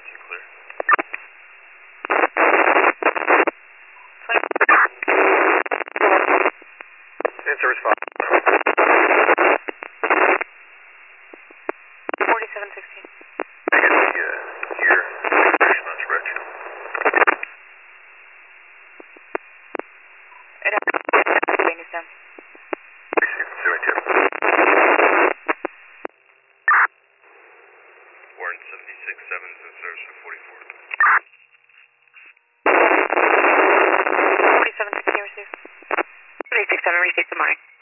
you clear. Answer response. 4716. I get the gear information on spreadsheet. It has Pennsylvania down. Receive, pursuing tip. Warren 76-7 is in service for 44. 4716 received. 367 received, good morning.